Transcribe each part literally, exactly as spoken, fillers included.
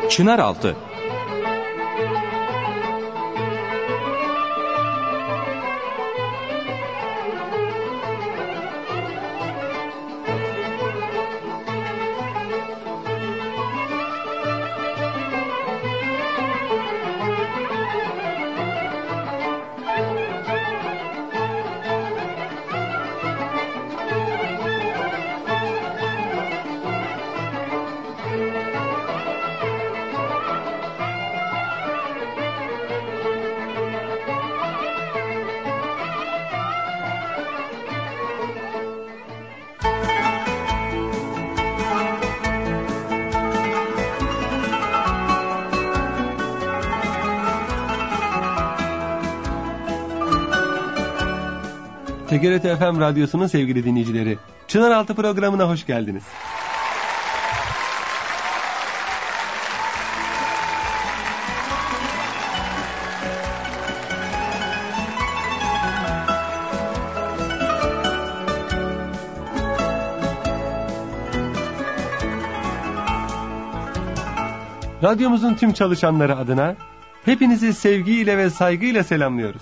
Çınaraltı. T G R T F M Radyosu'nun sevgili dinleyicileri, Çınaraltı programına hoş geldiniz. Radyomuzun tüm çalışanları adına hepinizi sevgiyle ve saygıyla selamlıyoruz.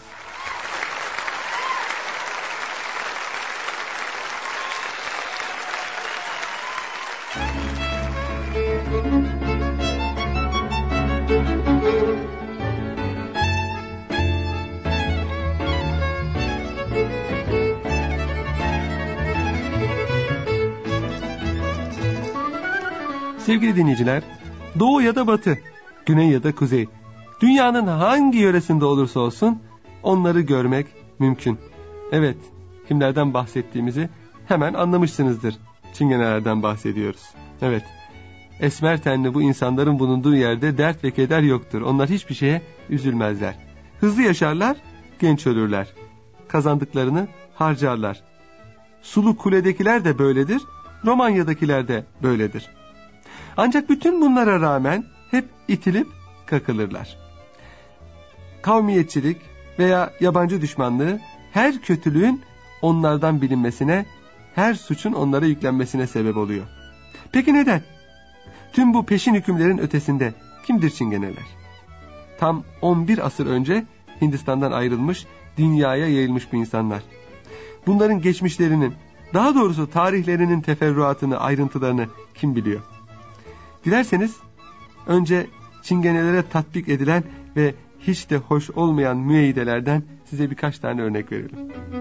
Sevgili dinleyiciler, doğu ya da batı, güney ya da kuzey, dünyanın hangi yöresinde olursa olsun onları görmek mümkün. Evet, kimlerden bahsettiğimizi hemen anlamışsınızdır. Çingenelerden bahsediyoruz. Evet, esmer tenli bu insanların bulunduğu yerde dert ve keder yoktur. Onlar hiçbir şeye üzülmezler. Hızlı yaşarlar, genç ölürler. Kazandıklarını harcarlar. Sulu Kule'dekiler de böyledir, Romanya'dakiler de böyledir. Ancak bütün bunlara rağmen hep itilip kakılırlar. Kavmiyetçilik veya yabancı düşmanlığı her kötülüğün onlardan bilinmesine, her suçun onlara yüklenmesine sebep oluyor. Peki neden? Tüm bu peşin hükümlerin ötesinde kimdir Çingeneler? Tam on bir asır önce Hindistan'dan ayrılmış, dünyaya yayılmış bu insanlar. Bunların geçmişlerinin, daha doğrusu tarihlerinin teferruatını, ayrıntılarını kim biliyor? Dilerseniz önce Çingenelere tatbik edilen ve hiç de hoş olmayan müeyyidelerden size birkaç tane örnek verelim.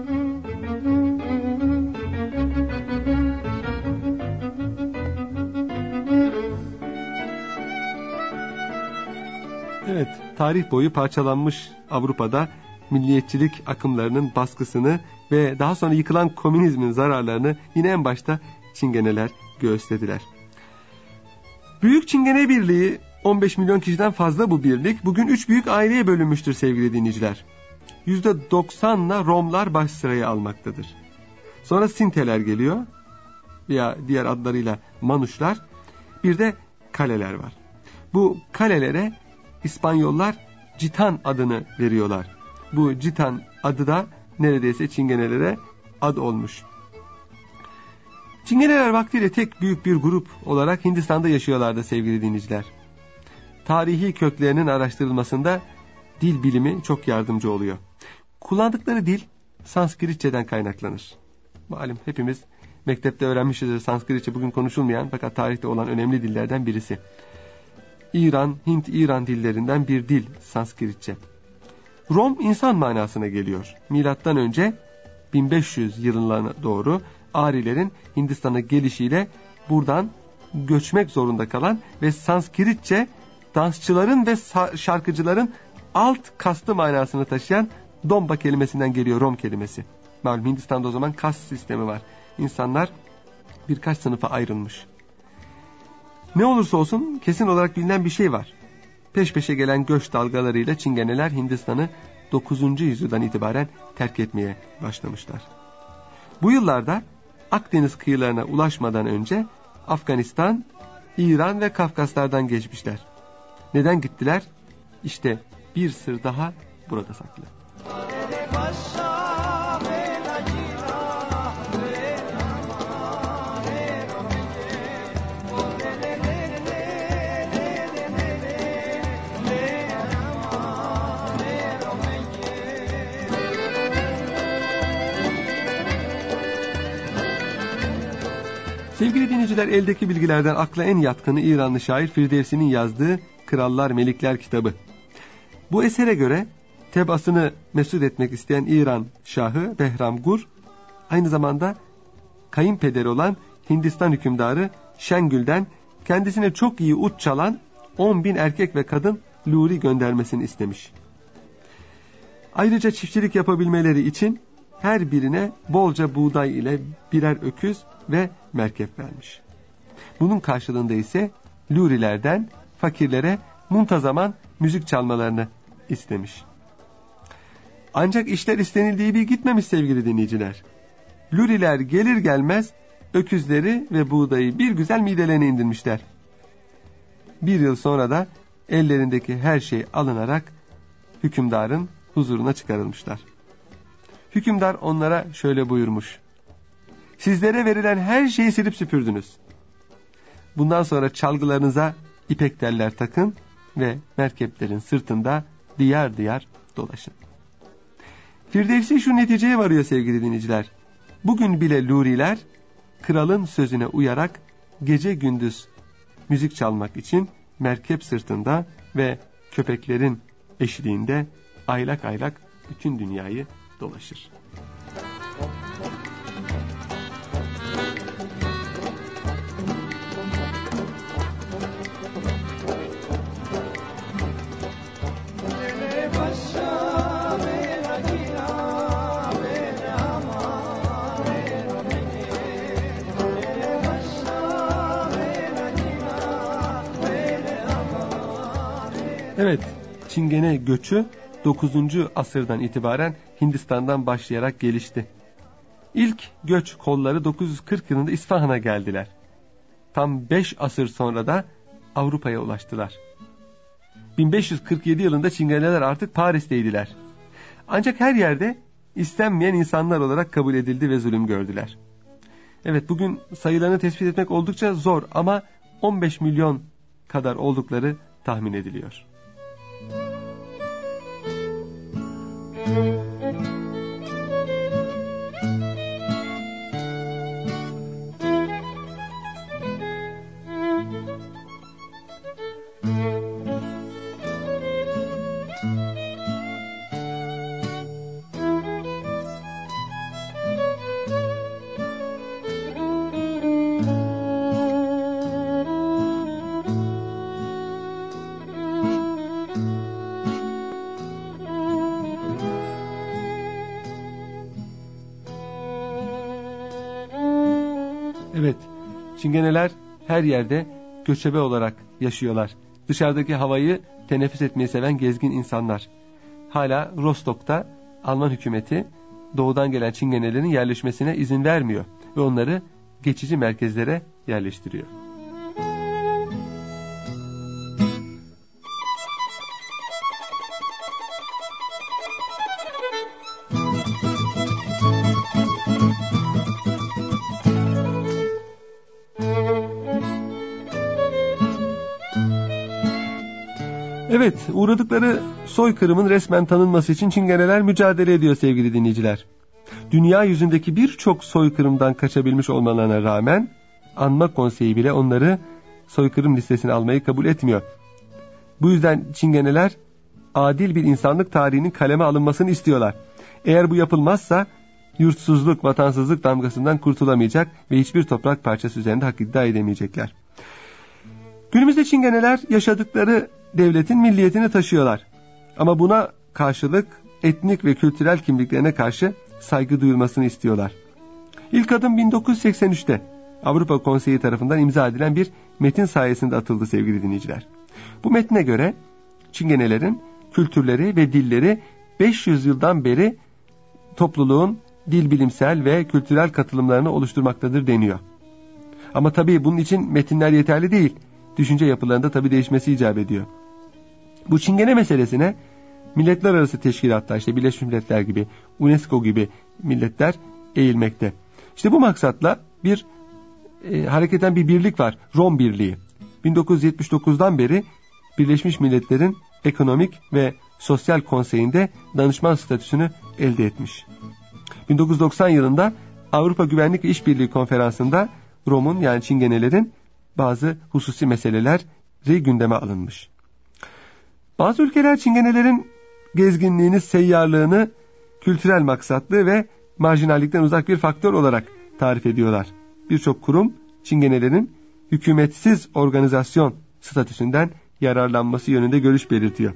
Evet, tarih boyu parçalanmış Avrupa'da milliyetçilik akımlarının baskısını ve daha sonra yıkılan komünizmin zararlarını yine en başta Çingeneler göğüslediler. Büyük Çingene Birliği, on beş milyon kişiden fazla bu birlik, bugün üç büyük aileye bölünmüştür sevgili dinleyiciler. yüzde doksanla Romlar baş sırayı almaktadır. Sonra Sinteler geliyor, veya diğer adlarıyla Manuşlar, bir de Kaleler var. Bu kalelere İspanyollar Citan adını veriyorlar. Bu Citan adı da neredeyse Çingenelere ad olmuş. Çingeneler vaktiyle tek büyük bir grup olarak Hindistan'da yaşıyorlardı sevgili dinleyiciler. Tarihi köklerinin araştırılmasında dil bilimi çok yardımcı oluyor. Kullandıkları dil Sanskritçeden kaynaklanır. Malum hepimiz mektepte öğrenmişizdir Sanskritçe, bugün konuşulmayan fakat tarihte olan önemli dillerden birisi. İran, Hint-İran dillerinden bir dil Sanskritçe. Rom insan manasına geliyor. Milattan önce bin beş yüz yıllarına doğru Arilerin Hindistan'a gelişiyle buradan göçmek zorunda kalan ve Sanskritçe dansçıların ve şarkıcıların alt kastı manasını taşıyan Domba kelimesinden geliyor Rom kelimesi. Malum Hindistan'da o zaman kast sistemi var. İnsanlar birkaç sınıfa ayrılmış. Ne olursa olsun kesin olarak bilinen bir şey var. Peş peşe gelen göç dalgalarıyla Çingeneler Hindistan'ı dokuzuncu yüzyıldan itibaren terk etmeye başlamışlar. Bu yıllarda Akdeniz kıyılarına ulaşmadan önce Afganistan, İran ve Kafkaslardan geçmişler. Neden gittiler? İşte bir sır daha burada saklı. Sevgili dinleyiciler, eldeki bilgilerden akla en yatkını İranlı şair Firdevsi'nin yazdığı Krallar Melikler kitabı. Bu esere göre tebaasını mesut etmek isteyen İran Şahı Behram Gur, aynı zamanda kayınpederi olan Hindistan hükümdarı Şengül'den kendisine çok iyi ut çalan on bin erkek ve kadın luri göndermesini istemiş. Ayrıca çiftçilik yapabilmeleri için her birine bolca buğday ile birer öküz ve merkep vermiş. Bunun karşılığında ise lurilerden fakirlere muntazaman müzik çalmalarını istemiş. Ancak işler istenildiği gibi gitmemiş sevgili dinleyiciler. Luriler gelir gelmez öküzleri ve buğdayı bir güzel midelerine indirmişler. Bir yıl sonra da ellerindeki her şey alınarak hükümdarın huzuruna çıkarılmışlar. Hükümdar onlara şöyle buyurmuş: sizlere verilen her şeyi silip süpürdünüz. Bundan sonra çalgılarınıza ipek teller takın ve merkeplerin sırtında diyar diyar dolaşın. Firdevsi şu neticeye varıyor sevgili dinleyiciler. Bugün bile luriler kralın sözüne uyarak gece gündüz müzik çalmak için merkep sırtında ve köpeklerin eşliğinde aylak aylak bütün dünyayı dolaşır. Evet, Çingene göçü dokuzuncu asırdan itibaren Hindistan'dan başlayarak gelişti. İlk göç kolları dokuz yüz kırk yılında İsfahan'a geldiler. Tam beş asır sonra da Avrupa'ya ulaştılar. bin beş yüz kırk yedi yılında Çingeneler artık Paris'teydiler. Ancak her yerde istenmeyen insanlar olarak kabul edildi ve zulüm gördüler. Evet, bugün sayılarını tespit etmek oldukça zor ama on beş milyon kadar oldukları tahmin ediliyor. Evet, Çingeneler her yerde göçebe olarak yaşıyorlar. Dışarıdaki havayı teneffüs etmeyi seven gezgin insanlar. Hala Rostok'ta Alman hükümeti doğudan gelen Çingenelerin yerleşmesine izin vermiyor ve onları geçici merkezlere yerleştiriyor. Evet, uğradıkları soykırımın resmen tanınması için Çingeneler mücadele ediyor sevgili dinleyiciler. Dünya yüzündeki birçok soykırımdan kaçabilmiş olmalarına rağmen Anma Konseyi bile onları soykırım listesine almayı kabul etmiyor. Bu yüzden Çingeneler adil bir insanlık tarihinin kaleme alınmasını istiyorlar. Eğer bu yapılmazsa yurtsuzluk, vatansızlık damgasından kurtulamayacak ve hiçbir toprak parçası üzerinde hak iddia edemeyecekler. Günümüzde Çingeneler yaşadıkları devletin milliyetini taşıyorlar. Ama buna karşılık etnik ve kültürel kimliklerine karşı saygı duyulmasını istiyorlar. İlk adım bin dokuz yüz seksen üçte Avrupa Konseyi tarafından imza edilen bir metin sayesinde atıldı sevgili dinleyiciler. Bu metne göre Çingenelerin kültürleri ve dilleri beş yüz yıldan beri topluluğun dil bilimsel ve kültürel katılımlarını oluşturmaktadır deniyor. Ama tabii bunun için metinler yeterli değil. Düşünce yapılarında tabii değişmesi icap ediyor. Bu Çingene meselesine milletler arası teşkilatlar, işte Birleşmiş Milletler gibi, UNESCO gibi milletler eğilmekte. İşte bu maksatla bir e, hareketen bir birlik var, Rom Birliği. bin dokuz yüz yetmiş dokuzdan beri Birleşmiş Milletler'in Ekonomik ve Sosyal Konseyi'nde danışman statüsünü elde etmiş. bin dokuz yüz doksan yılında Avrupa Güvenlik ve İşbirliği Konferansı'nda Rom'un yani Çingenelerin bazı hususi meseleleri gündeme alınmış. Bazı ülkeler Çingenelerin gezginliğini, seyyarlığını kültürel maksatlı ve marjinallikten uzak bir faktör olarak tarif ediyorlar. Birçok kurum Çingenelerin hükümetsiz organizasyon statüsünden yararlanması yönünde görüş belirtiyor.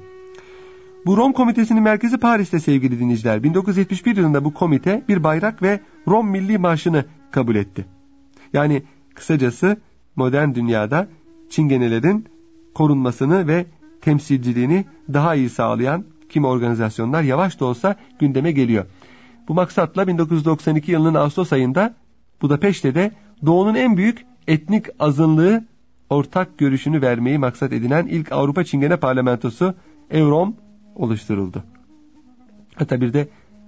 Bu Rom Komitesi'nin merkezi Paris'te sevgili dinleyiciler. bin dokuz yüz yetmiş bir yılında bu komite bir bayrak ve Rom Milli Marşı'nı kabul etti. Yani kısacası modern dünyada Çingenelerin korunmasını ve temsilciliğini daha iyi sağlayan kimi organizasyonlar yavaş da olsa gündeme geliyor. Bu maksatla bin dokuz yüz doksan iki yılının Ağustos ayında Budapeşte'de Doğu'nun en büyük etnik azınlığı ortak görüşünü vermeyi maksat edinen ilk Avrupa Çingene Parlamentosu Evrom oluşturuldu. Hatta bir de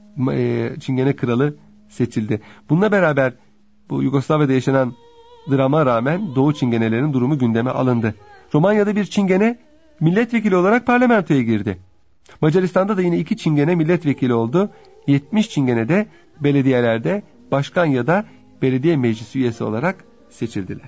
e, Çingene Kralı seçildi. Bununla beraber bu Yugoslavya'da yaşanan drama rağmen Doğu Çingenelerinin durumu gündeme alındı. Romanya'da bir Çingene milletvekili olarak parlamentoya girdi. Macaristan'da da yine iki Çingene milletvekili oldu. yetmiş Çingene de belediyelerde başkan ya da belediye meclis üyesi olarak seçildiler.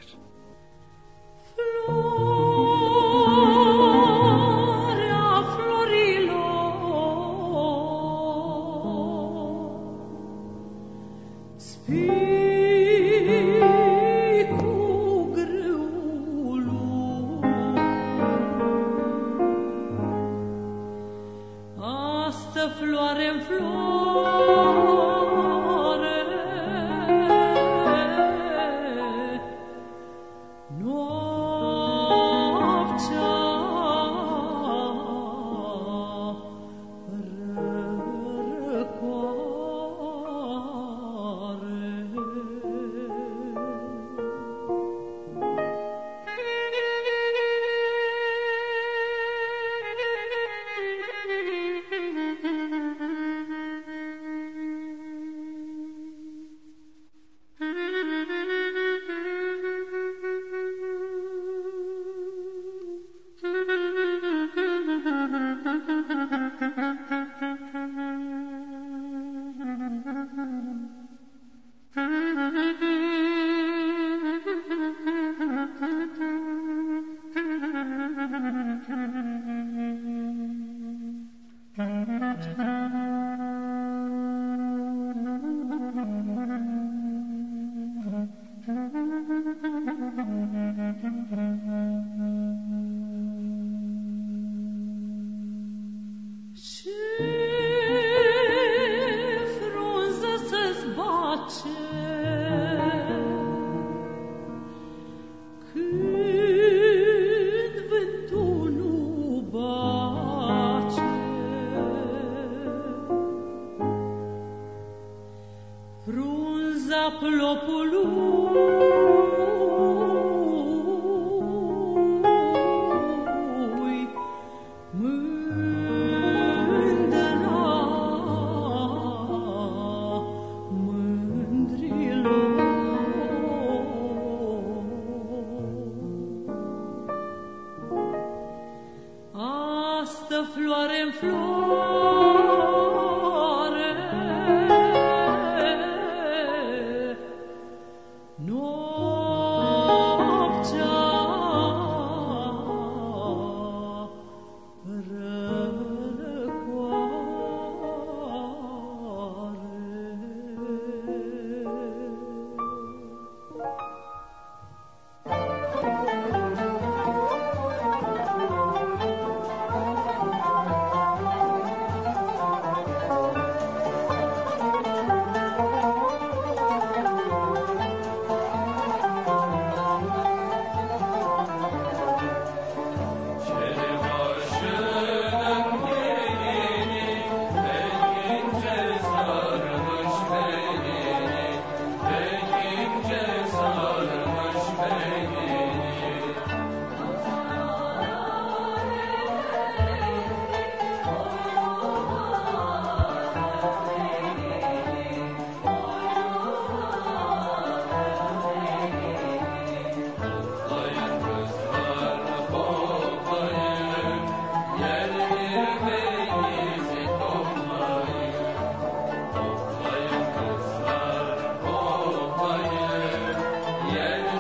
Yeah.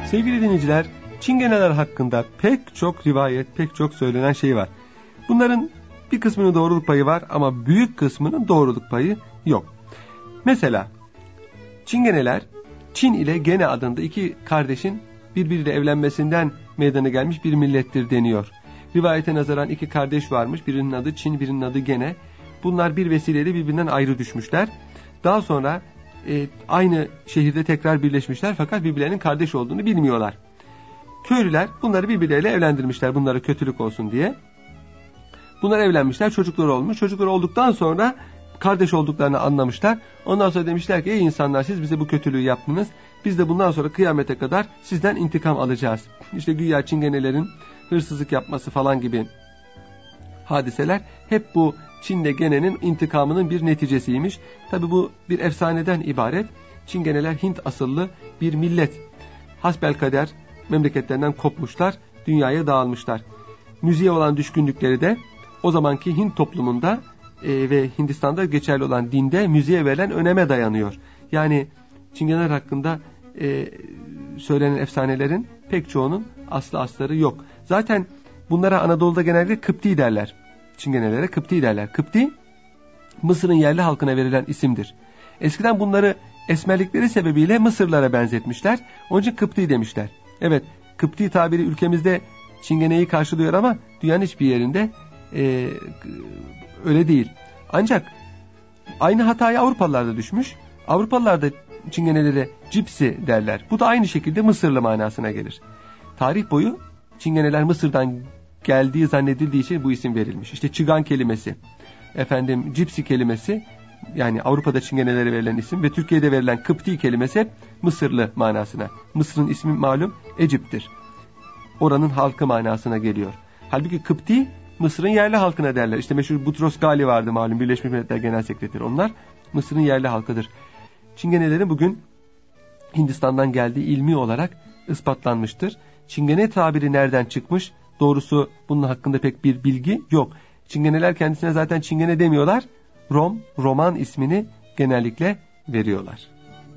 Sevgili dinleyiciler, Çingeneler hakkında pek çok rivayet, pek çok söylenen şey var. Bunların bir kısmının doğruluk payı var ama büyük kısmının doğruluk payı yok. Mesela Çingeneler, Çin ile Gene adında iki kardeşin birbiriyle evlenmesinden meydana gelmiş bir millettir deniyor. Rivayete nazaran iki kardeş varmış. Birinin adı Çin, birinin adı Gene. Bunlar bir vesileyle birbirinden ayrı düşmüşler. Daha sonra e, aynı şehirde tekrar birleşmişler fakat birbirlerinin kardeş olduğunu bilmiyorlar. Köylüler bunları birbirleriyle evlendirmişler, bunlara kötülük olsun diye. Bunlar evlenmişler, çocukları olmuş. Çocukları olduktan sonra kardeş olduklarını anlamışlar. Ondan sonra demişler ki ey insanlar, siz bize bu kötülüğü yaptınız. Biz de bundan sonra kıyamete kadar sizden intikam alacağız. İşte güya Çingenelerin hırsızlık yapması falan gibi hadiseler hep bu Çin'de Gene'nin intikamının bir neticesiymiş. Tabi bu bir efsaneden ibaret. Çingeneler Hint asıllı bir millet. Hasbelkader memleketlerinden kopmuşlar, dünyaya dağılmışlar. Müziğe olan düşkünlükleri de o zamanki Hint toplumunda e, ve Hindistan'da geçerli olan dinde müziğe verilen öneme dayanıyor. Yani Çingeneler hakkında e, söylenen efsanelerin pek çoğunun aslı astarı yok. Zaten bunlara Anadolu'da genelde Kıpti derler. Çingenelere Kıpti derler. Kıpti, Mısır'ın yerli halkına verilen isimdir. Eskiden bunları esmerlikleri sebebiyle Mısırlara benzetmişler. Onun için Kıpti demişler. Evet, Kıpti tabiri ülkemizde Çingeneyi karşılıyor ama dünyanın hiçbir yerinde e, öyle değil. Ancak aynı hataya Avrupalılar da düşmüş. Avrupalılar da Çingenelere Cipsi derler. Bu da aynı şekilde Mısırlı manasına gelir. Tarih boyu Çingeneler Mısır'dan geldiği zannedildiği için bu isim verilmiş. İşte Çıgan kelimesi, efendim Cipsi kelimesi, yani Avrupa'da Çingenelere verilen isim ve Türkiye'de verilen Kıpti kelimesi hep Mısırlı manasına. Mısır'ın ismi malum Ecip'tir. Oranın halkı manasına geliyor. Halbuki Kıpti Mısır'ın yerli halkına derler. İşte meşhur Butros Gali vardı malum, Birleşmiş Milletler Genel Sekreteri. Onlar Mısır'ın yerli halkıdır. Çingenelerin bugün Hindistan'dan geldiği ilmi olarak ispatlanmıştır. Çingene tabiri nereden çıkmış? Doğrusu bunun hakkında pek bir bilgi yok. Çingeneler kendisine zaten Çingene demiyorlar. Rom, Roman ismini genellikle veriyorlar.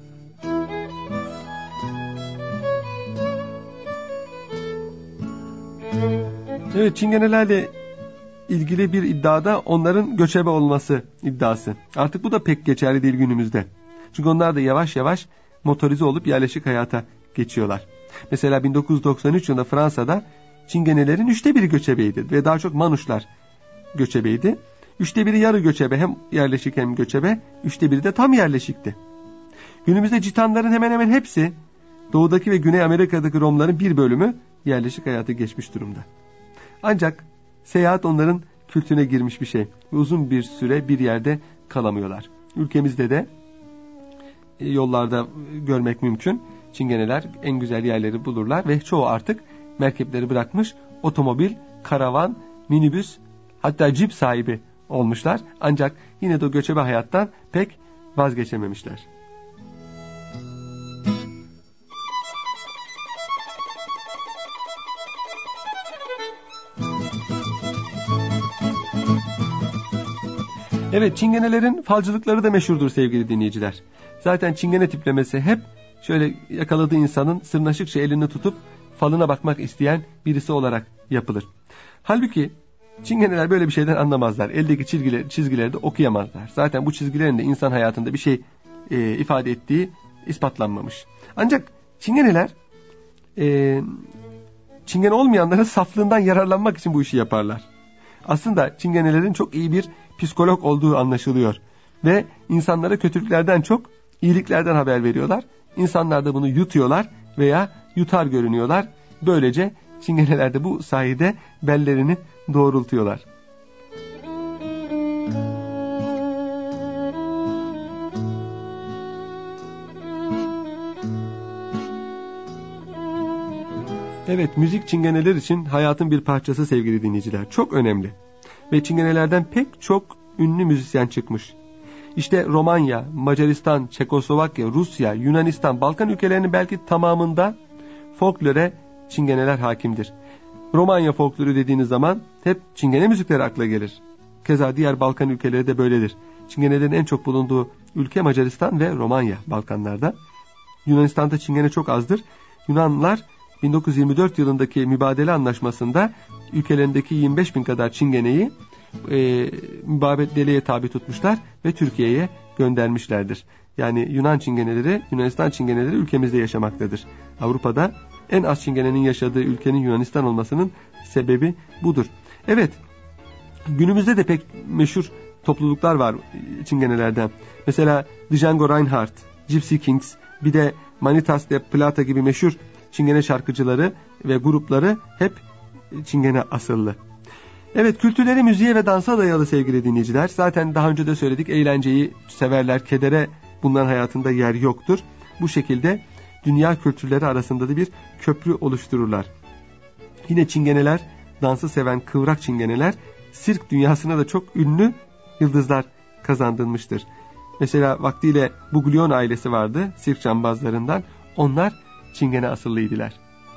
Evet, Çingenelerle ilgili bir iddiada onların göçebe olması iddiası. Artık bu da pek geçerli değil günümüzde. Çünkü onlar da yavaş yavaş motorize olup yerleşik hayata geçiyorlar. Mesela bin dokuz yüz doksan üç yılında Fransa'da Çingenelerin üçte biri göçebeydi ve daha çok Manuşlar göçebeydi. Üçte biri yarı göçebe, hem yerleşik hem göçebe, üçte biri de tam yerleşikti. Günümüzde Citanların hemen hemen hepsi, doğudaki ve Güney Amerika'daki Romların bir bölümü yerleşik hayata geçmiş durumda. Ancak seyahat onların kültürüne girmiş bir şey ve uzun bir süre bir yerde kalamıyorlar. Ülkemizde de yollarda görmek mümkün. Çingeneler en güzel yerleri bulurlar ve çoğu artık merkepleri bırakmış, otomobil, karavan, minibüs, hatta cip sahibi olmuşlar. Ancak yine de o göçebe hayattan pek vazgeçememişler. Evet, Çingenelerin falcılıkları da meşhurdur sevgili dinleyiciler. Zaten Çingene tiplemesi hep şöyle yakaladığı insanın sırnaşıkça elini tutup falına bakmak isteyen birisi olarak yapılır. Halbuki Çingeneler böyle bir şeyden anlamazlar. Eldeki çizgileri, çizgileri de okuyamazlar. Zaten bu çizgilerin de insan hayatında bir şey e, ifade ettiği ispatlanmamış. Ancak Çingeneler e, Çingene olmayanların saflığından yararlanmak için bu işi yaparlar. Aslında Çingenelerin çok iyi bir psikolog olduğu anlaşılıyor. Ve insanlara kötülüklerden çok iyiliklerden haber veriyorlar. İnsanlar da bunu yutuyorlar veya yutar görünüyorlar. Böylece Çingeneler de bu sayede bellerini doğrultuyorlar. Evet, müzik Çingeneler için hayatın bir parçası sevgili dinleyiciler. Çok önemli. Ve Çingenelerden pek çok ünlü müzisyen çıkmış. İşte Romanya, Macaristan, Çekoslovakya, Rusya, Yunanistan, Balkan ülkelerinin belki tamamında folklore Çingeneler hakimdir. Romanya folkloru dediğiniz zaman hep Çingene müzikleri akla gelir. Keza diğer Balkan ülkeleri de böyledir. Çingenelerin en çok bulunduğu ülke Macaristan ve Romanya Balkanlarda. Yunanistan'da Çingene çok azdır. Yunanlılar bin dokuz yüz yirmi dört yılındaki mübadele anlaşmasında ülkelerindeki yirmi beş bin kadar çingeneyi e, mübadeleye tabi tutmuşlar ve Türkiye'ye göndermişlerdir. Yani Yunan çingeneleri, Yunanistan çingeneleri ülkemizde yaşamaktadır. Avrupa'da en az çingenenin yaşadığı ülkenin Yunanistan olmasının sebebi budur. Evet, günümüzde de pek meşhur topluluklar var çingenelerden. Mesela Django Reinhardt, Gypsy Kings, bir de Manitas de Plata gibi meşhur çingene şarkıcıları ve grupları hep çingene asıllı. Evet, kültürleri müziğe ve dansa dayalı sevgili dinleyiciler. Zaten daha önce de söyledik, eğlenceyi severler, kedere bunların hayatında yer yoktur. Bu şekilde dünya kültürleri arasında da bir köprü oluştururlar. Yine çingeneler, dansı seven kıvrak çingeneler, sirk dünyasına da çok ünlü yıldızlar kazandırmıştır. Mesela vaktiyle Buglion ailesi vardı, sirk cambazlarından. Onlar çingene asıllıydılar.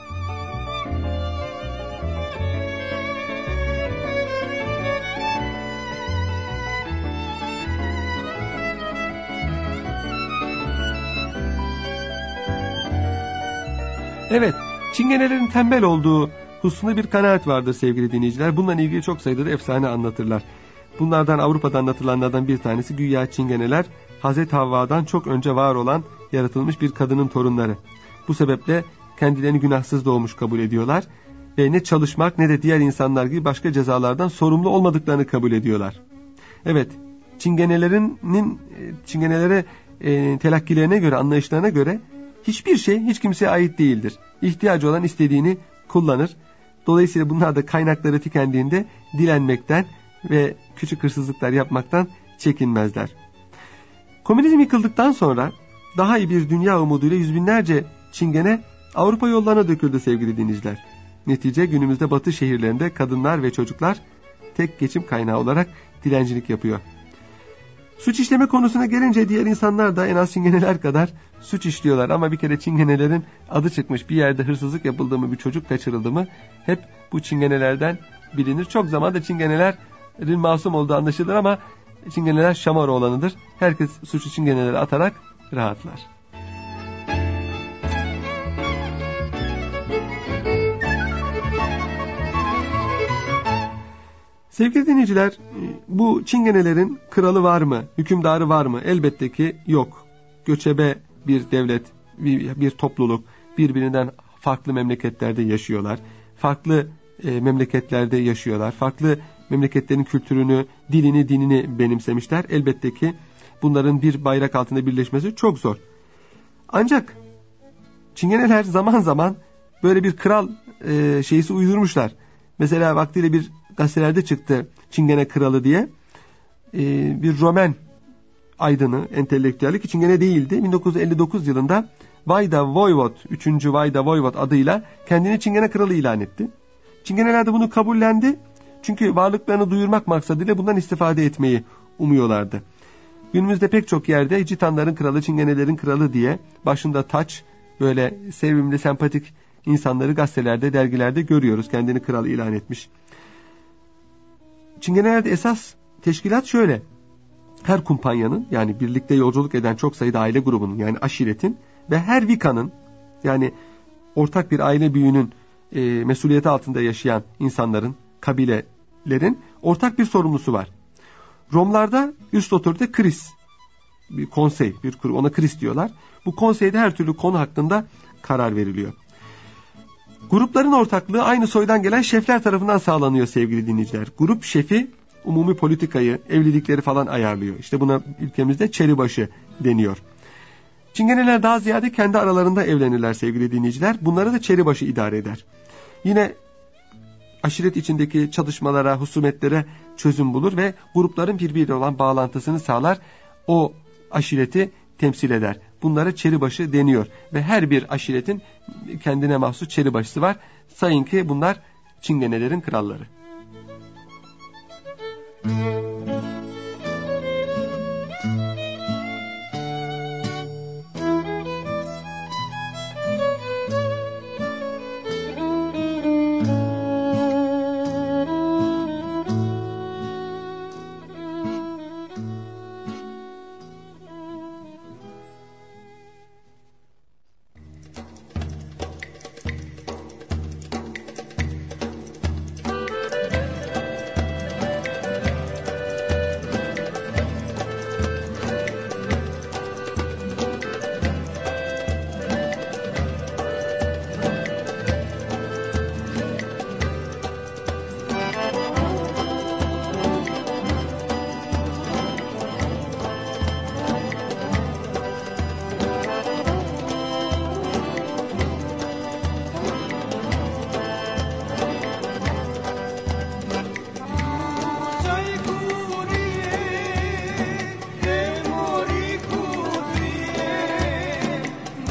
Evet, çingenelerin tembel olduğu hususunda bir kanaat vardır sevgili dinleyiciler. Bununla ilgili çok sayıda da efsane anlatırlar. Bunlardan Avrupa'da anlatılanlardan bir tanesi, güya çingeneler Hazreti Havva'dan çok önce var olan yaratılmış bir kadının torunları. Bu sebeple kendilerini günahsız doğmuş kabul ediyorlar ve ne çalışmak ne de diğer insanlar gibi başka cezalardan sorumlu olmadıklarını kabul ediyorlar. Evet, çingenelerinin çingenelere e, telakkilerine göre, anlayışlarına göre hiçbir şey hiç kimseye ait değildir. İhtiyacı olan istediğini kullanır. Dolayısıyla bunlar da kaynakları tükendiğinde dilenmekten ve küçük hırsızlıklar yapmaktan çekinmezler. Komünizm yıkıldıktan sonra daha iyi bir dünya umuduyla yüz binlerce çingene Avrupa yollarına döküldü sevgili dinleyiciler. Netice günümüzde batı şehirlerinde kadınlar ve çocuklar tek geçim kaynağı olarak dilencilik yapıyor. Suç işleme konusuna gelince diğer insanlar da en az çingeneler kadar suç işliyorlar. Ama bir kere çingenelerin adı çıkmış, bir yerde hırsızlık yapıldı mı, bir çocuk kaçırıldı mı hep bu çingenelerden bilinir. Çok zaman da çingenelerin masum olduğu anlaşılır ama çingeneler şamar olanıdır. Herkes suçu çingenelere atarak rahatlar. Sevgili dinleyiciler, bu çingenelerin kralı var mı, hükümdarı var mı? Elbette ki yok. Göçebe bir devlet, bir, bir topluluk, birbirinden farklı memleketlerde yaşıyorlar. Farklı e, memleketlerde yaşıyorlar. Farklı memleketlerin kültürünü, dilini, dinini benimsemişler. Elbette ki bunların bir bayrak altında birleşmesi çok zor. Ancak çingeneler zaman zaman böyle bir kral e, şeysi uydurmuşlar. Mesela vaktiyle bir gazetelerde çıktı Çingene Kralı diye. Ee, bir Roman aydını, entelektüeli ki Çingene değildi. bin dokuz yüz elli dokuz yılında Vayda Voyvod, üçüncü Vayda Voyvod adıyla kendini Çingene Kralı ilan etti. Çingeneler de bunu kabullendi. Çünkü varlıklarını duyurmak maksadıyla bundan istifade etmeyi umuyorlardı. Günümüzde pek çok yerde Citanların Kralı, Çingenelerin Kralı diye başında taç, böyle sevimli, sempatik insanları gazetelerde, dergilerde görüyoruz. Kendini kral ilan etmiş. Çingenelerde esas teşkilat şöyle. Her kumpanyanın, yani birlikte yolculuk eden çok sayıda aile grubunun, yani aşiretin ve her vikanın, yani ortak bir aile büyüğünün e, mesuliyeti altında yaşayan insanların, kabilelerin ortak bir sorumlusu var. Romlarda üst otorite kris, bir konsey, bir kurul, ona kris diyorlar. Bu konseyde her türlü konu hakkında karar veriliyor. Grupların ortaklığı aynı soydan gelen şefler tarafından sağlanıyor sevgili dinleyiciler. Grup şefi umumi politikayı, evlilikleri falan ayarlıyor. İşte buna ülkemizde çeribaşı deniyor. Çingeneler daha ziyade kendi aralarında evlenirler sevgili dinleyiciler. Bunları da çeribaşı idare eder. Yine aşiret içindeki çatışmalara, husumetlere çözüm bulur ve grupların birbiriyle olan bağlantısını sağlar. O aşireti temsil eder. Bunlara çeribaşı deniyor ve her bir aşiretin kendine mahsus çeribaşısı var. Sayın ki bunlar çingenelerin kralları.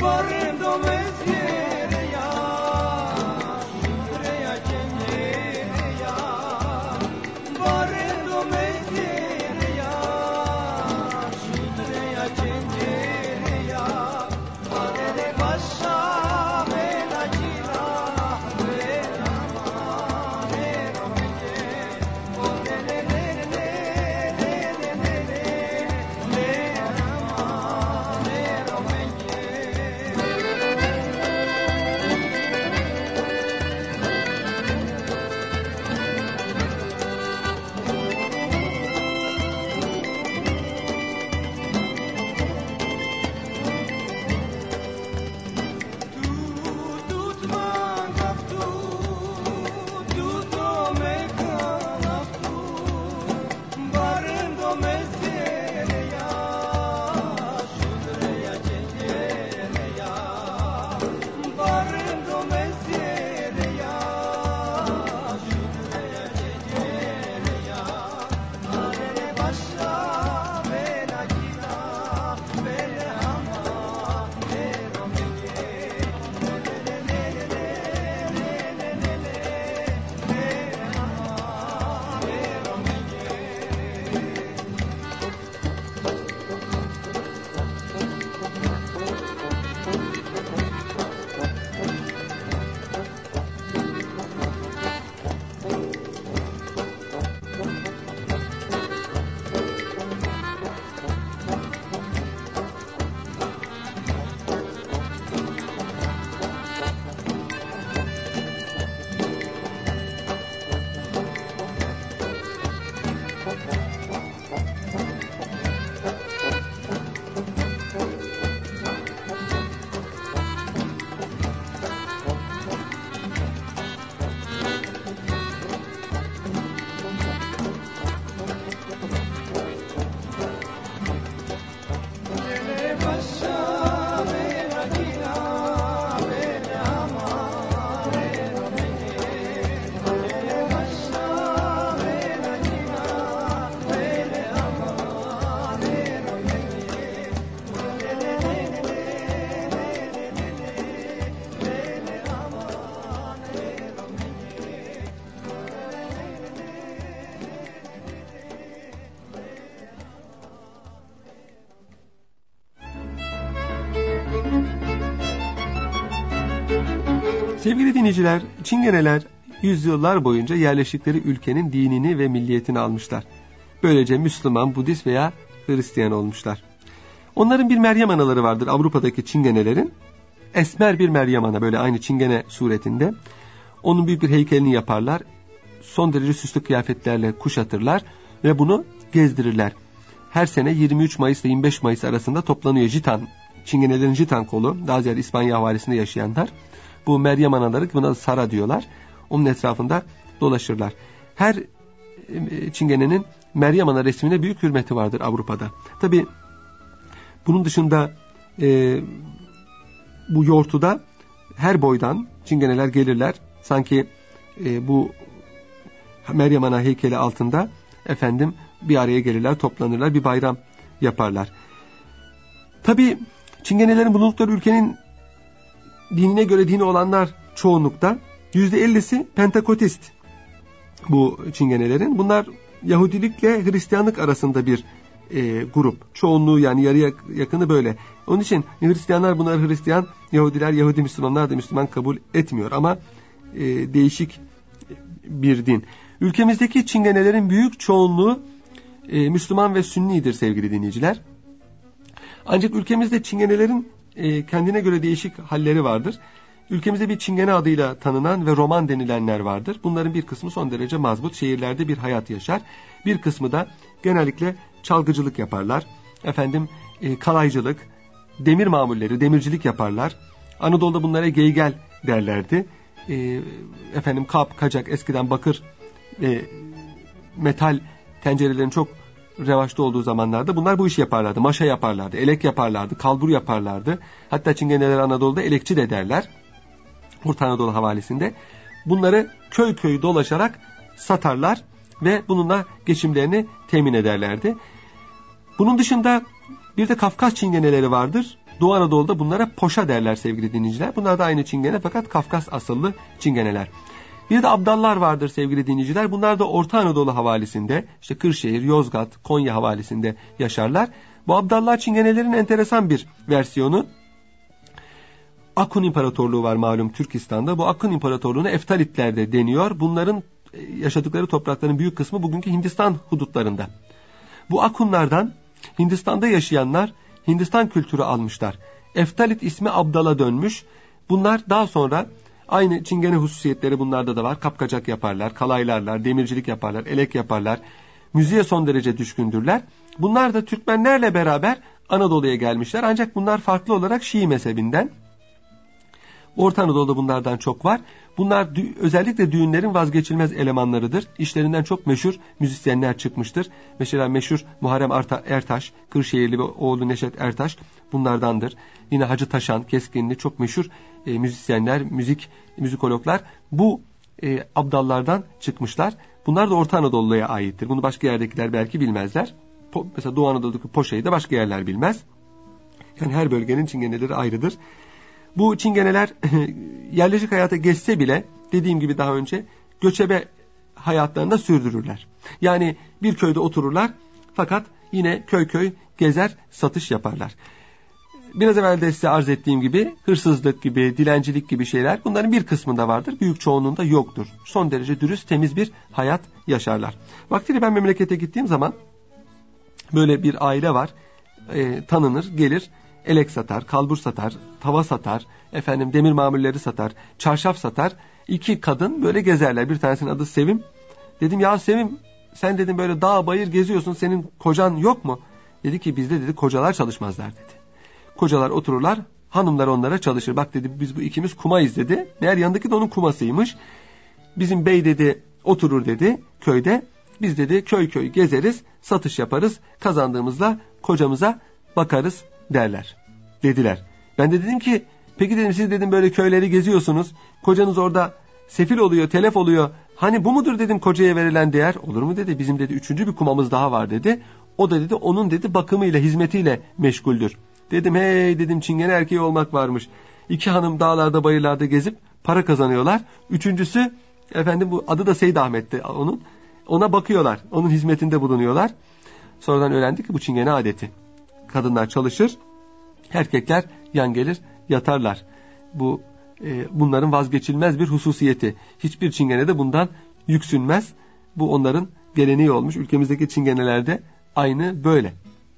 Sevgili dinleyiciler, Çingeneler yüzyıllar boyunca yerleştikleri ülkenin dinini ve milliyetini almışlar. Böylece Müslüman, Budist veya Hristiyan olmuşlar. Onların bir Meryem anaları vardır Avrupa'daki Çingenelerin. Esmer bir Meryem ana, böyle aynı Çingene suretinde. Onun büyük bir heykelini yaparlar. Son derece süslü kıyafetlerle kuşatırlar ve bunu gezdirirler. Her sene yirmi üç Mayıs ile yirmi beş Mayıs arasında toplanıyor Jitan. Çingenelerin Jitan kolu, daha ziyade İspanya havalisinde yaşayanlar. Bu Meryem anaları, buna Sara diyorlar. Onun etrafında dolaşırlar. Her Çingenenin Meryem ana resmine büyük hürmeti vardır Avrupa'da. Tabi bunun dışında e, bu yortuda her boydan Çingeneler gelirler. Sanki e, bu Meryem ana heykeli altında efendim bir araya gelirler, toplanırlar, bir bayram yaparlar. Tabi Çingenelerin bulundukları ülkenin dinine göre dini olanlar çoğunlukta. yüzde ellisi Pentakotist bu Çingenelerin. Bunlar Yahudilikle Hristiyanlık arasında bir e, grup. Çoğunluğu yani yarıya yakını böyle. Onun için Hristiyanlar bunlar Hristiyan, Yahudiler Yahudi, Müslümanlar da Müslüman kabul etmiyor. Ama e, değişik bir din. Ülkemizdeki Çingenelerin büyük çoğunluğu e, Müslüman ve Sünnidir sevgili dinleyiciler. Ancak ülkemizde Çingenelerin e, kendine göre değişik halleri vardır. Ülkemizde bir Çingene adıyla tanınan ve Roman denilenler vardır. Bunların bir kısmı son derece mazbut, şehirlerde bir hayat yaşar. Bir kısmı da genellikle çalgıcılık yaparlar. Efendim e, kalaycılık, demir mamulleri, demircilik yaparlar. Anadolu'da bunlara geygel derlerdi. E, efendim kap, kacak, eskiden bakır ve metal tencerelerin çok revaçta olduğu zamanlarda bunlar bu işi yaparlardı. Maşa yaparlardı, elek yaparlardı, kalbur yaparlardı. Hatta Çingeneler Anadolu'da elekçi de derler. Orta Anadolu havalisinde. Bunları köy köy dolaşarak satarlar ve bununla geçimlerini temin ederlerdi. Bunun dışında bir de Kafkas Çingeneleri vardır. Doğu Anadolu'da bunlara poşa derler sevgili dinleyiciler. Bunlar da aynı çingene fakat Kafkas asıllı çingeneler. Bir de abdallar vardır sevgili dinleyiciler. Bunlar da Orta Anadolu havalisinde, işte Kırşehir, Yozgat, Konya havalisinde yaşarlar. Bu abdallar çingenelerin enteresan bir versiyonu. Akun İmparatorluğu var malum Türkistan'da. Bu Akun İmparatorluğu'na Eftalitler de deniyor. Bunların yaşadıkları toprakların büyük kısmı bugünkü Hindistan hudutlarında. Bu Akunlardan Hindistan'da yaşayanlar Hindistan kültürü almışlar. Eftalit ismi abdala dönmüş. Bunlar daha sonra aynı çingene hususiyetleri bunlarda da var. Kapkacak yaparlar, kalaylarlar, demircilik yaparlar, elek yaparlar. Müziğe son derece düşkündürler. Bunlar da Türkmenlerle beraber Anadolu'ya gelmişler. Ancak bunlar farklı olarak Şii mezhebinden. Orta Anadolu'da bunlardan çok var. Bunlar dü- özellikle düğünlerin vazgeçilmez elemanlarıdır. İşlerinden çok meşhur müzisyenler çıkmıştır. Mesela meşhur Muharrem Arta- Ertaş, Kırşehirli ve oğlu Neşet Ertaş bunlardandır. Yine Hacı Taşan, Keskinli çok meşhur e, müzisyenler, müzik müzikologlar bu e, abdallardan çıkmışlar. Bunlar da Orta Anadolu'ya aittir. Bunu başka yerdekiler belki bilmezler. Po- mesela Doğu Anadolu'daki Poşa'yı da başka yerler bilmez. Yani her bölgenin çingeneleri ayrıdır. Bu çingeneler yerleşik hayata geçse bile dediğim gibi daha önce göçebe hayatlarını da sürdürürler. Yani bir köyde otururlar fakat yine köy köy gezer satış yaparlar. Biraz evvel de size arz ettiğim gibi hırsızlık gibi, dilencilik gibi şeyler bunların bir kısmında vardır. Büyük çoğunluğunda yoktur. Son derece dürüst, temiz bir hayat yaşarlar. Vaktiyle ben memlekete gittiğim zaman böyle bir aile var. E, tanınır, gelir. Elek satar, kalbur satar, tava satar, efendim demir mamulleri satar, çarşaf satar. İki kadın böyle gezerler. Bir tanesinin adı Sevim. Dedim ya Sevim sen dedim böyle dağ bayır geziyorsun, senin kocan yok mu? Dedi ki bizde dedi kocalar çalışmazlar dedi. Kocalar otururlar, hanımlar onlara çalışır. Bak dedi biz bu ikimiz kumayız dedi. Meğer yanındaki de onun kumasıymış. Bizim bey dedi oturur dedi köyde. Biz dedi köy köy gezeriz, satış yaparız. Kazandığımızla kocamıza bakarız derler. Dediler. Ben de dedim ki peki dedim siz dedim böyle köyleri geziyorsunuz. Kocanız orada sefil oluyor, telef oluyor. Hani bu mudur dedim kocaya verilen değer? Olur mu dedi. Bizim dedi üçüncü bir kumamız daha var dedi. O da dedi onun dedi bakımıyla, hizmetiyle meşguldür. Dedim hey dedim çingene erkeği olmak varmış. İki hanım dağlarda bayırlarda gezip para kazanıyorlar. Üçüncüsü efendim bu adı da Seyyid Ahmet'ti onun. Ona bakıyorlar. Onun hizmetinde bulunuyorlar. Sonradan öğrendik ki bu çingene adeti. Kadınlar çalışır, erkekler yan gelir yatarlar. Bu e, bunların vazgeçilmez bir hususiyeti. Hiçbir çingene de bundan yüksünmez. Bu onların geleneği olmuş. Ülkemizdeki çingenelerde aynı böyle.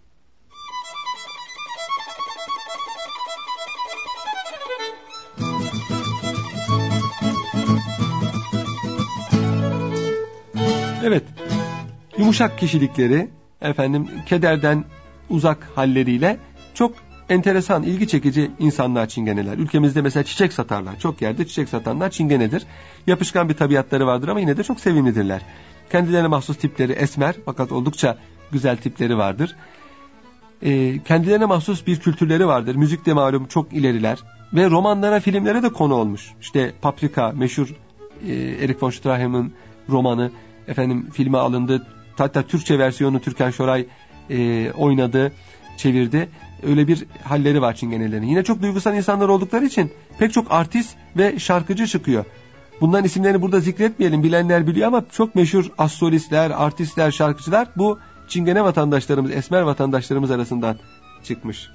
Evet, yumuşak kişilikleri, efendim kederden uzak halleriyle çok enteresan, ilgi çekici insanlar çingeneler. Ülkemizde mesela çiçek satarlar. Çok yerde çiçek satanlar çingenedir. Yapışkan bir tabiatları vardır ama yine de çok sevimlidirler. Kendilerine mahsus tipleri esmer fakat oldukça güzel tipleri vardır. Ee, kendilerine mahsus bir kültürleri vardır. Müzikte malum çok ileriler. Ve romanlara, filmlere de konu olmuş. İşte Paprika, meşhur e, Erich von Stroheim'in romanı efendim filme alındı. Hatta Türkçe versiyonu Türkan Şoray e, oynadı, çevirdi. Öyle bir halleri var çingenelerin. Yine çok duygusal insanlar oldukları için pek çok artist ve şarkıcı çıkıyor. Bunların isimlerini burada zikretmeyelim. Bilenler biliyor ama çok meşhur astrolistler, artistler, şarkıcılar bu çingene vatandaşlarımız, esmer vatandaşlarımız arasından çıkmış.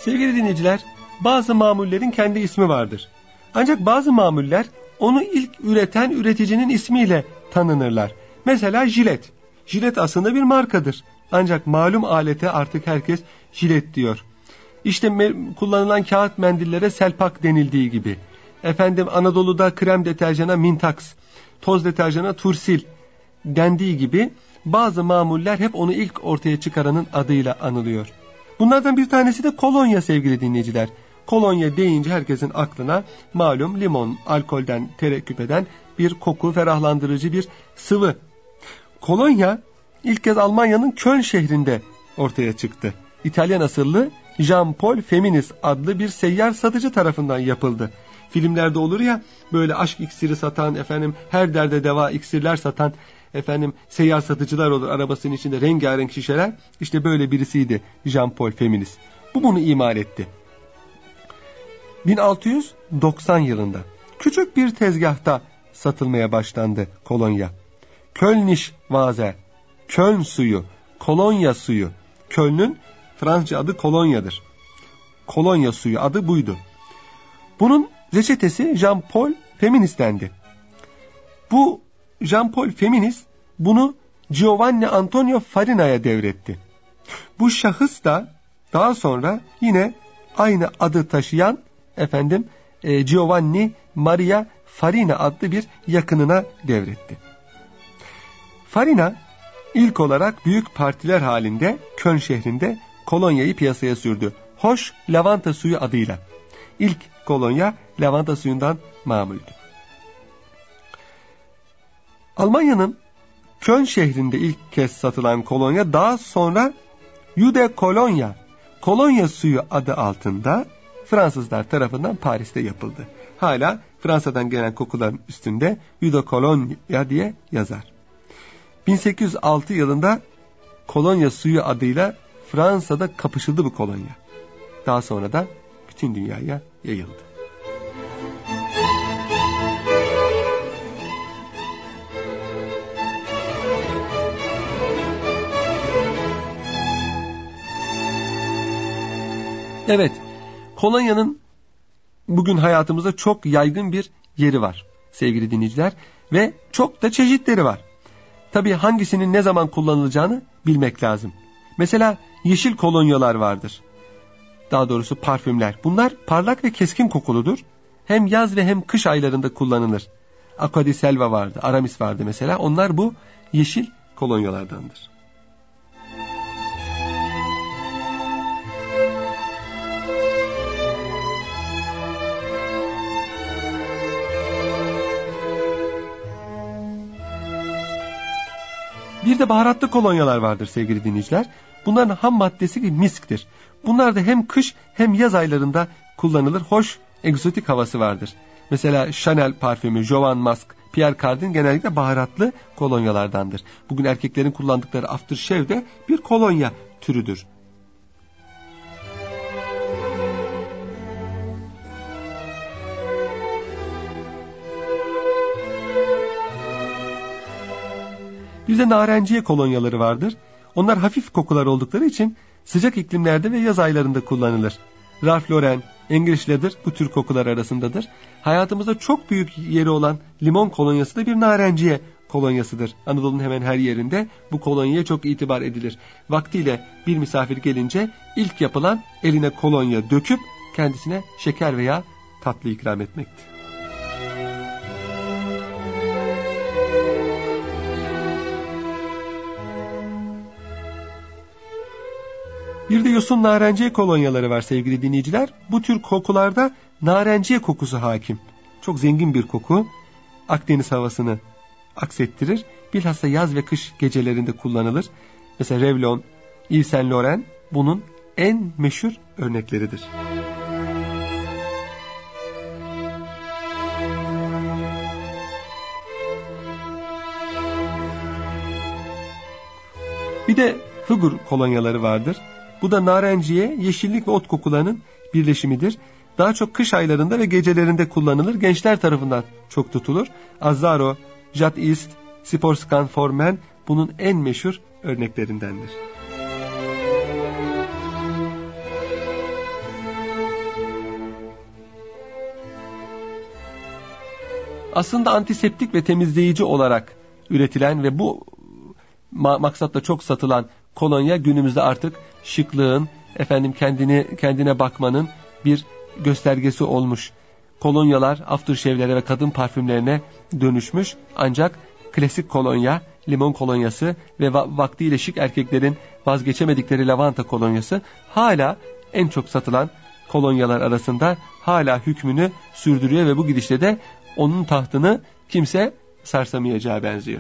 Sevgili dinleyiciler, bazı mamullerin kendi ismi vardır. Ancak bazı mamuller onu ilk üreten üreticinin ismiyle tanınırlar. Mesela jilet. Jilet aslında bir markadır. Ancak malum alete artık herkes jilet diyor. İşte kullanılan kağıt mendillere selpak denildiği gibi. Efendim Anadolu'da krem deterjana Mintax, toz deterjana Tursil dendiği gibi bazı mamuller hep onu ilk ortaya çıkaranın adıyla anılıyor. Bunlardan bir tanesi de kolonya sevgili dinleyiciler. Kolonya deyince herkesin aklına malum limon, alkolden terekküp eden bir koku, ferahlandırıcı bir sıvı. Kolonya ilk kez Almanya'nın Köln şehrinde ortaya çıktı. İtalyan asıllı Jean-Paul Feminis adlı bir seyyar satıcı tarafından yapıldı. Filmlerde olur ya böyle aşk iksiri satan, efendim her derde deva iksirler satan efendim seyyar satıcılar olur, arabasının içinde rengarenk şişeler. İşte böyle birisiydi Jean-Paul Feminis. Bu bunu imal etti. bin altı yüz doksan yılında küçük bir tezgahta satılmaya başlandı kolonya. Kölniş vaze, Köln suyu, kolonya suyu. Köln'ün Fransızca adı kolonyadır. Kolonya suyu adı buydu. Bunun reçetesi Jean-Paul Feminis'tendi. Bu Jean-Paul Feminis bunu Giovanni Antonio Farina'ya devretti. Bu şahıs da daha sonra yine aynı adı taşıyan efendim e, Giovanni Maria Farina adlı bir yakınına devretti. Farina ilk olarak büyük partiler halinde Köln şehrinde kolonyayı piyasaya sürdü. Hoş lavanta suyu adıyla. İlk kolonya lavanta suyundan mamuldü. Almanya'nın Köln şehrinde ilk kez satılan kolonya daha sonra Eau de Cologne, kolonya suyu adı altında Fransızlar tarafından Paris'te yapıldı. Hala Fransa'dan gelen kokuların üstünde Eau de Cologne diye yazar. bin sekiz yüz altı yılında kolonya suyu adıyla Fransa'da kapışıldı bu kolonya. Daha sonra da bütün dünyaya yayıldı. Evet, kolonyanın bugün hayatımızda çok yaygın bir yeri var sevgili dinleyiciler ve çok da çeşitleri var. Tabii hangisinin ne zaman kullanılacağını bilmek lazım. Mesela yeşil kolonyalar vardır. Daha doğrusu parfümler. Bunlar parlak ve keskin kokuludur. Hem yaz ve hem kış aylarında kullanılır. Aqua di Selva vardı, Aramis vardı mesela. Onlar bu yeşil kolonyalardandır. Bir de baharatlı kolonyalar vardır sevgili dinleyiciler. Bunların ham maddesi misktir. Bunlar da hem kış hem yaz aylarında kullanılır. Hoş, egzotik havası vardır. Mesela Chanel parfümü, Jovan Musk, Pierre Cardin genellikle baharatlı kolonyalardandır. Bugün erkeklerin kullandıkları aftershave de bir kolonya türüdür. Bir de narenciye kolonyaları vardır. Onlar hafif kokular oldukları için sıcak iklimlerde ve yaz aylarında kullanılır. Ralph Lauren, English Leather bu tür kokular arasındadır. Hayatımızda çok büyük yeri olan limon kolonyası da bir narenciye kolonyasıdır. Anadolu'nun hemen her yerinde bu kolonyaya çok itibar edilir. Vaktiyle bir misafir gelince ilk yapılan eline kolonya döküp kendisine şeker veya tatlı ikram etmekti. Bir de yosun narenciye kolonyaları var sevgili dinleyiciler. Bu tür kokularda narenciye kokusu hakim. Çok zengin bir koku. Akdeniz havasını aksettirir. Bilhassa yaz ve kış gecelerinde kullanılır. Mesela Revlon, Yves Saint Laurent bunun en meşhur örnekleridir. Bir de Hugur kolonyaları vardır. Bu da narenciye, yeşillik ve ot kokularının birleşimidir. Daha çok kış aylarında ve gecelerinde kullanılır. Gençler tarafından çok tutulur. Azzaro, Jad East, Sporskan for Men bunun en meşhur örneklerindendir. Aslında antiseptik ve temizleyici olarak üretilen ve bu ma- maksatla çok satılan kolonya günümüzde artık şıklığın, efendim kendini kendine bakmanın bir göstergesi olmuş. Kolonyalar aftershave'lere ve kadın parfümlerine dönüşmüş. Ancak klasik kolonya, limon kolonyası ve va- vaktiyle şık erkeklerin vazgeçemedikleri lavanta kolonyası hala en çok satılan kolonyalar arasında, hala hükmünü sürdürüyor ve bu gidişle de onun tahtını kimse sarsamayacağı benziyor.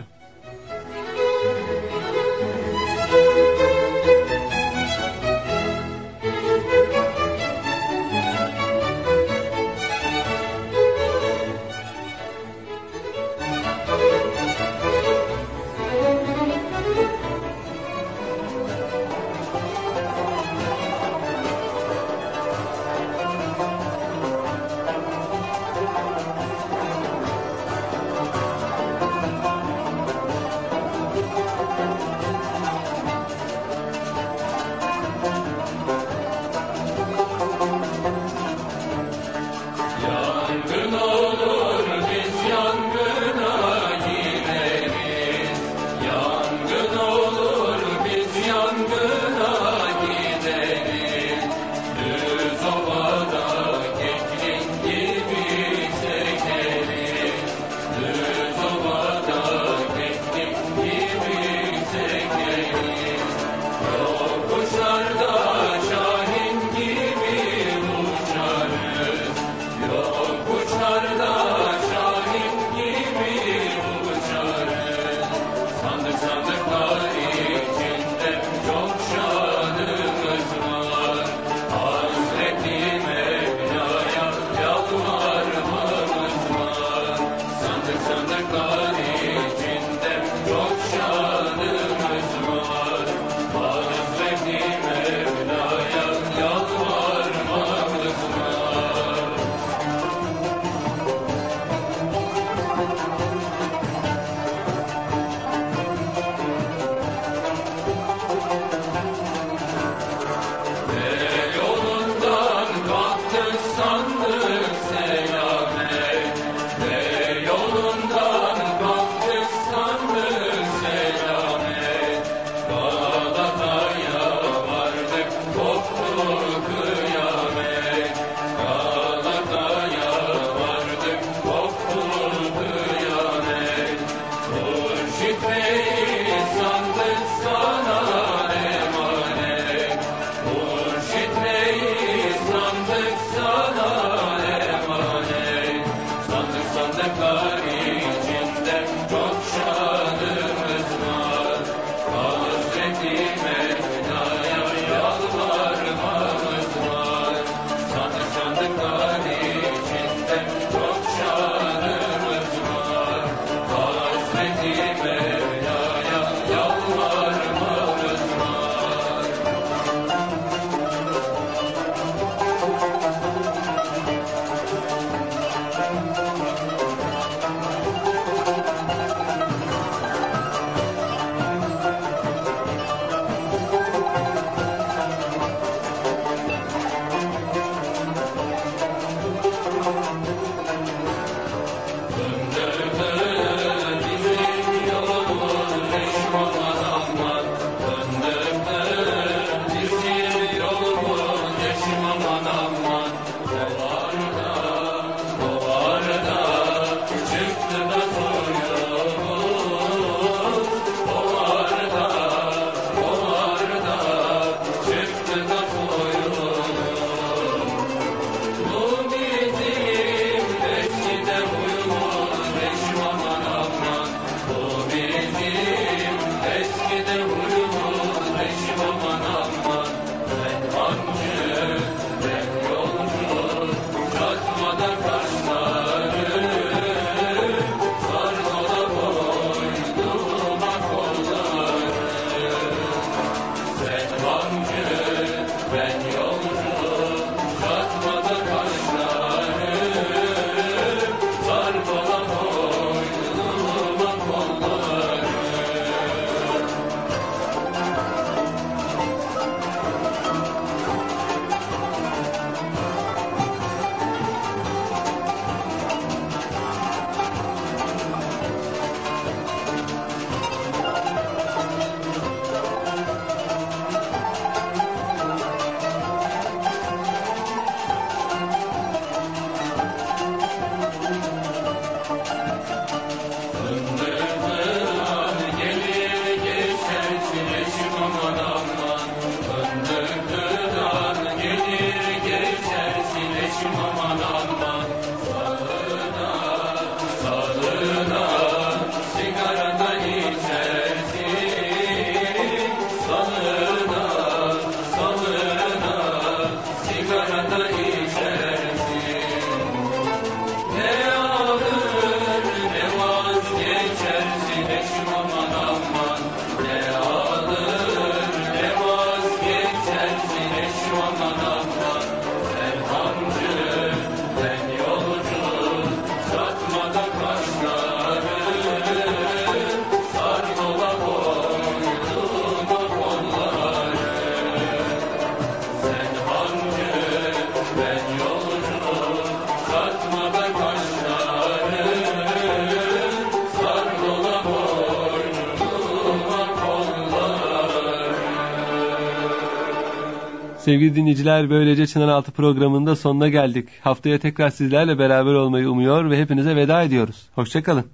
Sevgili dinleyiciler, böylece Çınaraltı programında sonuna geldik. Haftaya tekrar sizlerle beraber olmayı umuyor ve hepinize veda ediyoruz. Hoşçakalın.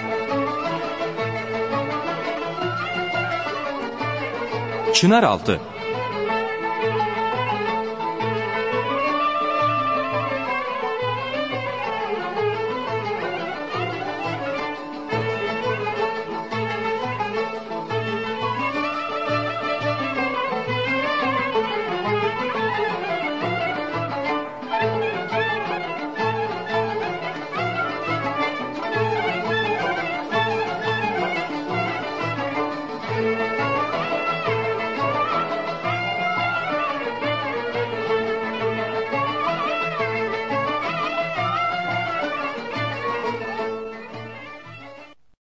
Çınaraltı